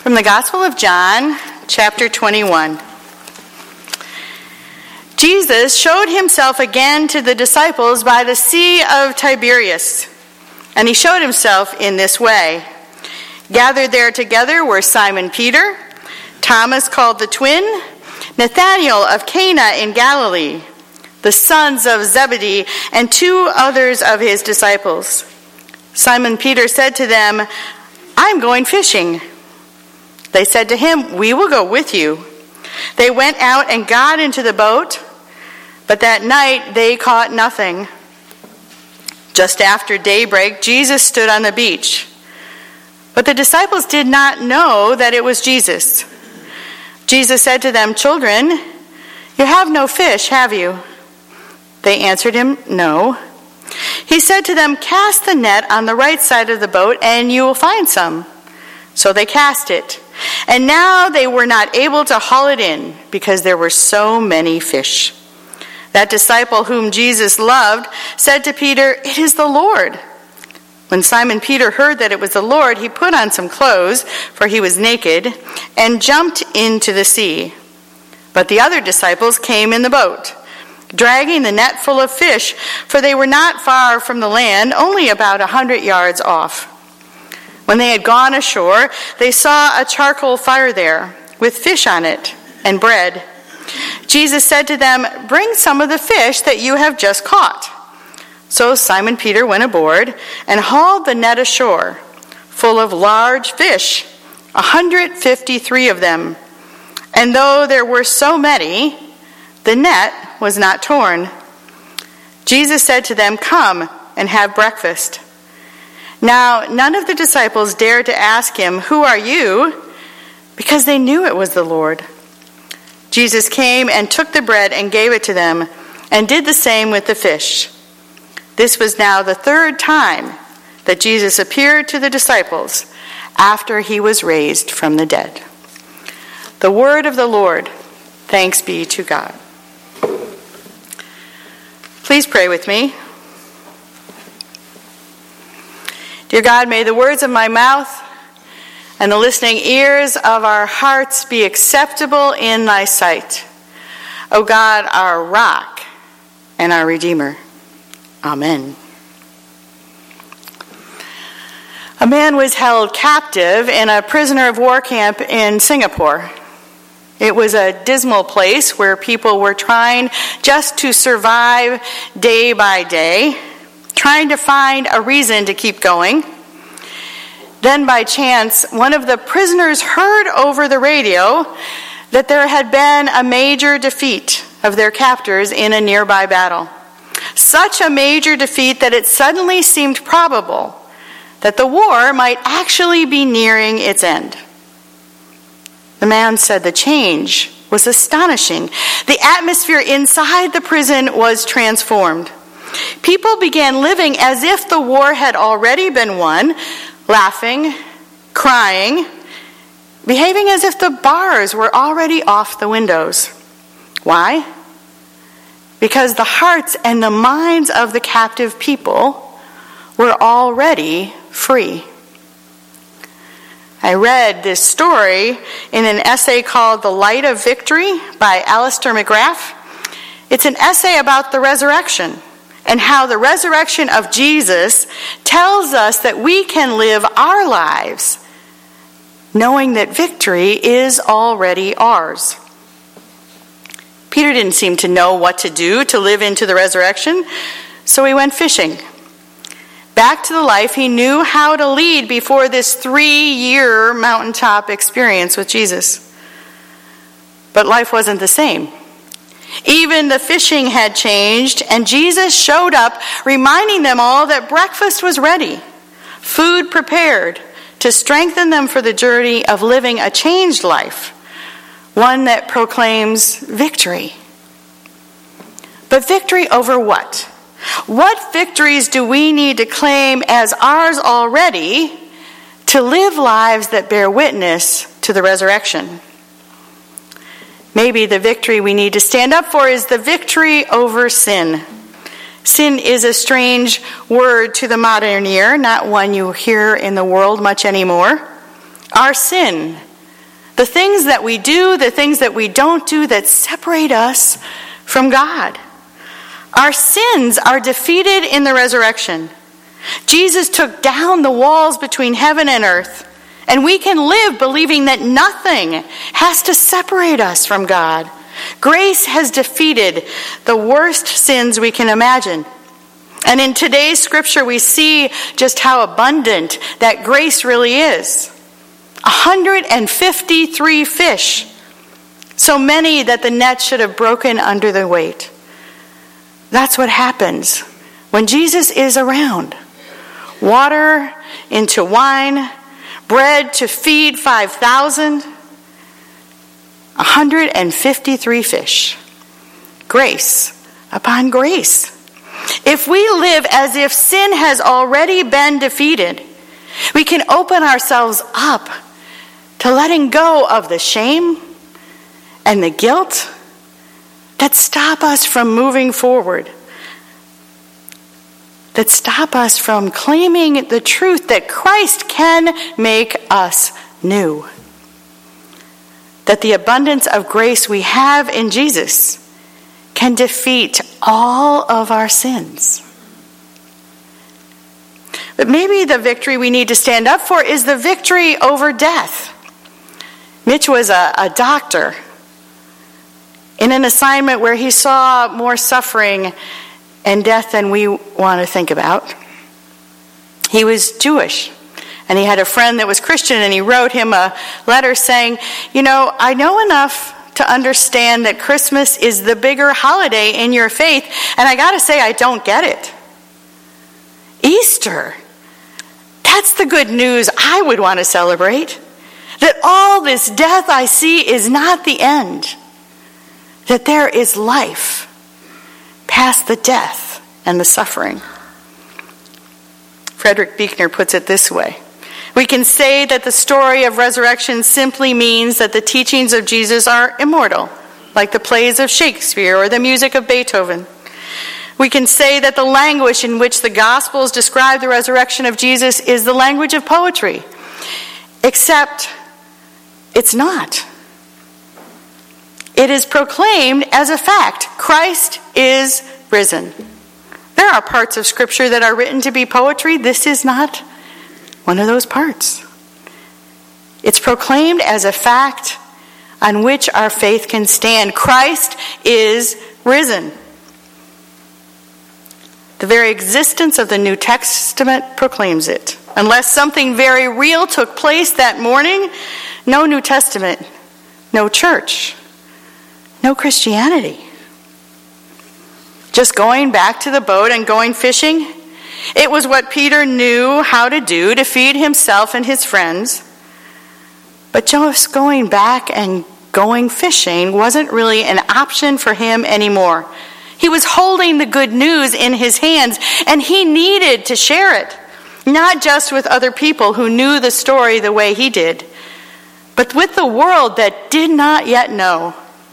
From the Gospel of John, chapter 21. Jesus showed himself again to the disciples by the Sea of Tiberias, and he showed himself in this way. Gathered there together were Simon Peter, Thomas called the twin, Nathanael of Cana in Galilee, the sons of Zebedee, and two others of his disciples. Simon Peter said to them, "I'm going fishing." They said to him, "We will go with you." They went out and got into the boat, but that night they caught nothing. Just after daybreak, Jesus stood on the beach. But the disciples did not know that it was Jesus. Jesus said to them, "Children, you have no fish, have you?" They answered him, "No." He said to them, "Cast the net on the right side of the boat, and you will find some." So they cast it. And now they were not able to haul it in because there were so many fish. That disciple whom Jesus loved said to Peter, "It is the Lord." When Simon Peter heard that it was the Lord, he put on some clothes, for he was naked, and jumped into the sea. But the other disciples came in the boat, dragging the net full of fish, for they were not far from the land, only about 100 yards off. When they had gone ashore, they saw a charcoal fire there, with fish on it and bread. Jesus said to them, "Bring some of the fish that you have just caught." So Simon Peter went aboard and hauled the net ashore, full of large fish, 153 of them. And though there were so many, the net was not torn. Jesus said to them, "Come and have breakfast." Now, none of the disciples dared to ask him, "Who are you?" because they knew it was the Lord. Jesus came and took the bread and gave it to them, and did the same with the fish. This was now the third time that Jesus appeared to the disciples after he was raised from the dead. The word of the Lord. Thanks be to God. Please pray with me. Dear God, may the words of my mouth and the listening ears of our hearts be acceptable in thy sight. O God, our rock and our Redeemer. Amen. A man was held captive in a prisoner of war camp in Singapore. It was a dismal place where people were trying just to survive day by day, trying to find a reason to keep going. Then by chance, one of the prisoners heard over the radio that there had been a major defeat of their captors in a nearby battle. Such a major defeat that it suddenly seemed probable that the war might actually be nearing its end. The man said the change was astonishing. The atmosphere inside the prison was transformed. People began living as if the war had already been won, laughing, crying, behaving as if the bars were already off the windows. Why? Because the hearts and the minds of the captive people were already free. I read this story in an essay called The Light of Victory by Alistair McGrath. It's an essay about the resurrection and how the resurrection of Jesus tells us that we can live our lives knowing that victory is already ours. Peter didn't seem to know what to do to live into the resurrection, so he went fishing. Back to the life he knew how to lead before this 3-year mountaintop experience with Jesus. But life wasn't the same. Even the fishing had changed, and Jesus showed up, reminding them all that breakfast was ready, food prepared to strengthen them for the journey of living a changed life, one that proclaims victory. But victory over what? What victories do we need to claim as ours already to live lives that bear witness to the resurrection? Maybe the victory we need to stand up for is the victory over sin. Sin is a strange word to the modern ear, not one you hear in the world much anymore. Our sin The things that we do, the things that we don't do that separate us from God. Our sins are defeated in the resurrection. Jesus took down the walls between heaven and earth, and we can live believing that nothing has to separate us from God. Grace has defeated the worst sins we can imagine. And in today's scripture, we see just how abundant that grace really is. 153 fish, so many that the net should have broken under the weight. That's what happens when Jesus is around. Water into wine, bread to feed 5,000, 153 fish. Grace upon grace. If we live as if sin has already been defeated, we can open ourselves up to letting go of the shame and the guilt that stop us from moving forward, that stop us from claiming the truth that Christ can make us new. That the abundance of grace we have in Jesus can defeat all of our sins. But maybe the victory we need to stand up for is the victory over death. Mitch was a doctor in an assignment where he saw more suffering and death than we want to think about. He was Jewish, and he had a friend that was Christian, and he wrote him a letter saying, I know enough to understand that Christmas is the bigger holiday in your faith, and I got to say I don't get it. Easter, that's the good news I would want to celebrate. That all this death I see is not the end. That there is life past the death and the suffering. Frederick Buechner puts it this way. We can say that the story of resurrection simply means that the teachings of Jesus are immortal, like the plays of Shakespeare or the music of Beethoven. We can say that the language in which the Gospels describe the resurrection of Jesus is the language of poetry, except it's not. It is proclaimed as a fact. Christ is risen. There are parts of Scripture that are written to be poetry. This is not one of those parts. It's proclaimed as a fact on which our faith can stand. Christ is risen. The very existence of the New Testament proclaims it. Unless something very real took place that morning, no New Testament, no church, no Christianity. Just going back to the boat and going fishing, it was what Peter knew how to do to feed himself and his friends. But just going back and going fishing wasn't really an option for him anymore. He was holding the good news in his hands, and he needed to share it, not just with other people who knew the story the way he did, but with the world that did not yet know.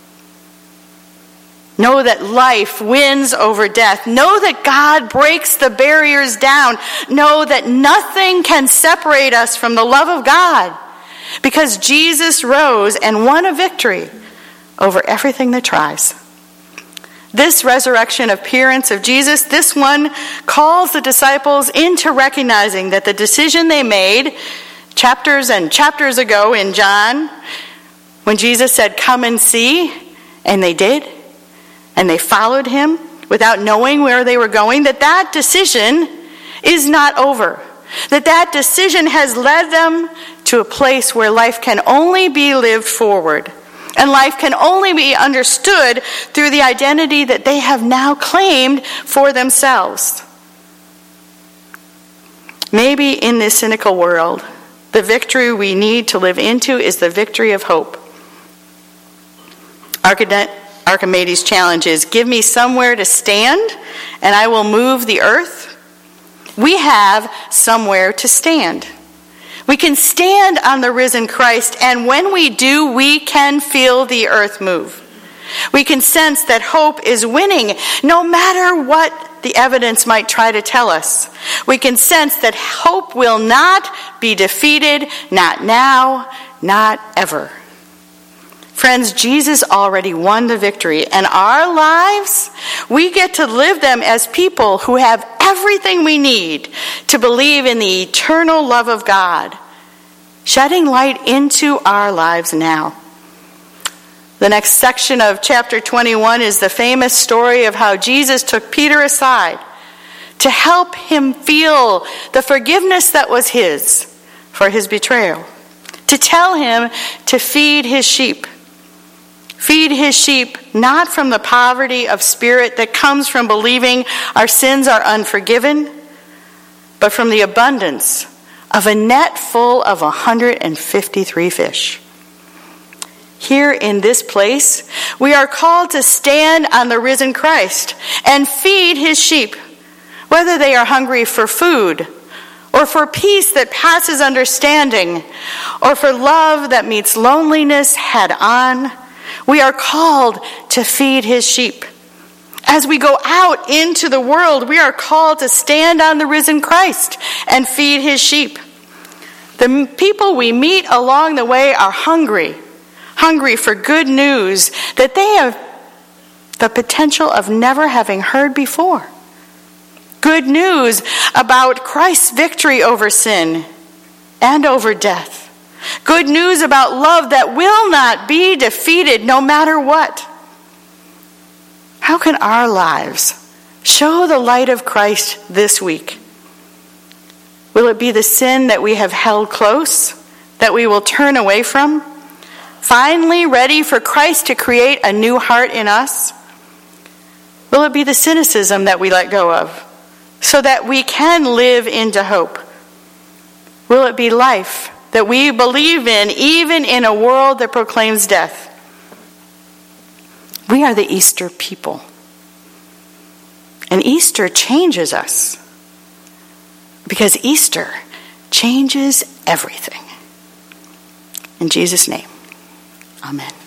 Know that life wins over death. Know that God breaks the barriers down. Know that nothing can separate us from the love of God, because Jesus rose and won a victory over everything that tries. This resurrection appearance of Jesus, this one calls the disciples into recognizing that the decision they made chapters and chapters ago in John, when Jesus said, "Come and see," and they did, and they followed him without knowing where they were going, that decision is not over. That decision has led them to a place where life can only be lived forward. And life can only be understood through the identity that they have now claimed for themselves. Maybe in this cynical world, the victory we need to live into is the victory of hope. Archimedes' challenge is, give me somewhere to stand, and I will move the earth. We have somewhere to stand. We can stand on the risen Christ, and when we do, we can feel the earth move. We can sense that hope is winning, no matter what the evidence might try to tell us. We can sense that hope will not be defeated, not now, not ever. Friends, Jesus already won the victory, and our lives, we get to live them as people who have everything we need to believe in the eternal love of God, shedding light into our lives now. The next section of chapter 21 is the famous story of how Jesus took Peter aside to help him feel the forgiveness that was his for his betrayal, to tell him to feed his sheep. Feed his sheep not from the poverty of spirit that comes from believing our sins are unforgiven, but from the abundance of a net full of 153 fish. Here in this place, we are called to stand on the risen Christ and feed his sheep, whether they are hungry for food, or for peace that passes understanding, or for love that meets loneliness head on. We are called to feed his sheep. As we go out into the world, we are called to stand on the risen Christ and feed his sheep. The people we meet along the way are hungry for good news that they have the potential of never having heard before. Good news about Christ's victory over sin and over death. Good news about love that will not be defeated no matter what. How can our lives show the light of Christ this week? Will it be the sin that we have held close, that we will turn away from, finally ready for Christ to create a new heart in us? Will it be the cynicism that we let go of, so that we can live into hope? Will it be life that we believe in, even in a world that proclaims death? We are the Easter people. And Easter changes us, because Easter changes everything. In Jesus' name, amen.